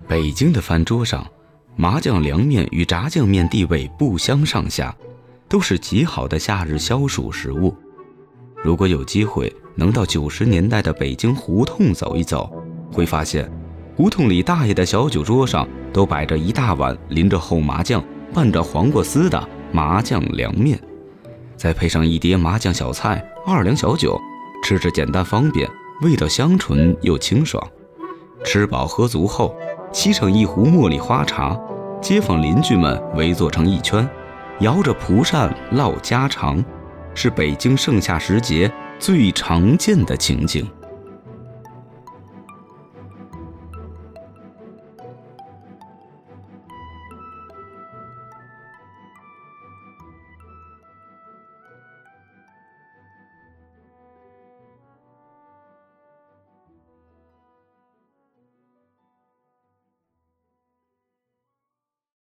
北京的饭桌上，麻酱凉面与炸酱面地位不相上下，都是极好的夏日消暑食物。如果有机会能到90年代的北京胡同走一走，会发现胡同里大爷的小酒桌上都摆着一大碗淋着厚麻酱、拌着黄瓜丝的麻酱凉面，再配上一碟麻酱小菜、2两小酒，吃着简单方便，味道香醇又清爽。吃饱喝足后，沏上一壶茉莉花茶，街坊邻居们围坐成一圈，摇着蒲扇唠家常，是北京盛夏时节最常见的情景。